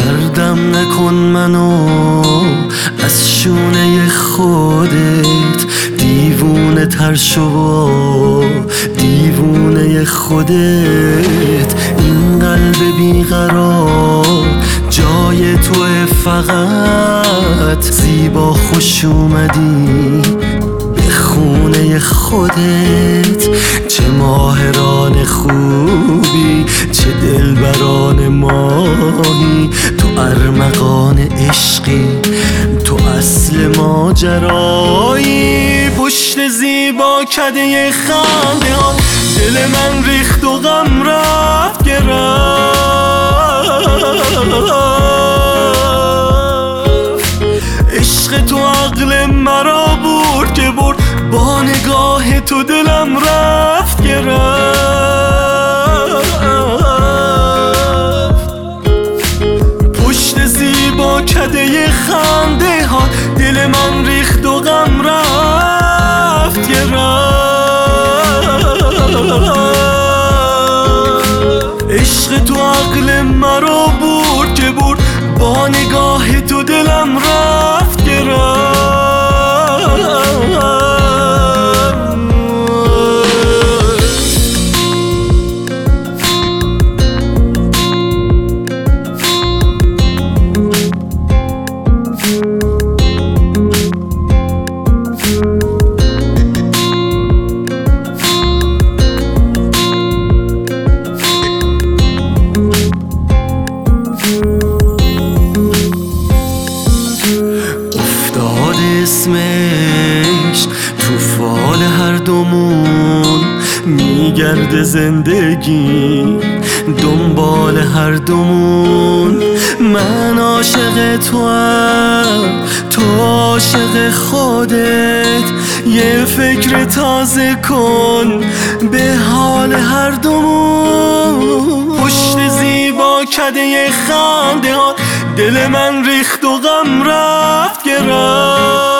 سردم نکن منو از شونه خودت، دیوونه تر شو دیوونه خودت. این قلب بیقرار جای توه، فقط زیبا خوش اومدی به خونه خودت. چه ماهران خوبی، چه دلبران ماهی، تو ارمغان عشقی، تو اصل ماجرایی. پشت زیبا کده خنده ها دل من ریخت و غم رفت گرفت. عشق تو عقل مرا برد که برد، با نگاه تو دلم رفت گرفت. پشت زیبا کده خنده ها دل من ریخت و غم رفت گرفت. عشق تو عقل مرا برد که برد، با نگاه تو دلم رفت گرفت. اسمش تو فال هر دومون میگرده، زندگی دنبال هر دومون. من عاشق تو هم، تو عاشق خودت. یه فکر تازه کن به حال هر دومون. پشت زیبا کده خنده ها دل من ریخت و غم رفت گرفت.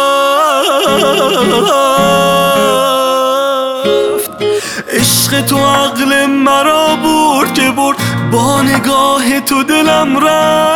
عشق تو عقل مرا برد که برد، با نگاه تو دلم رفت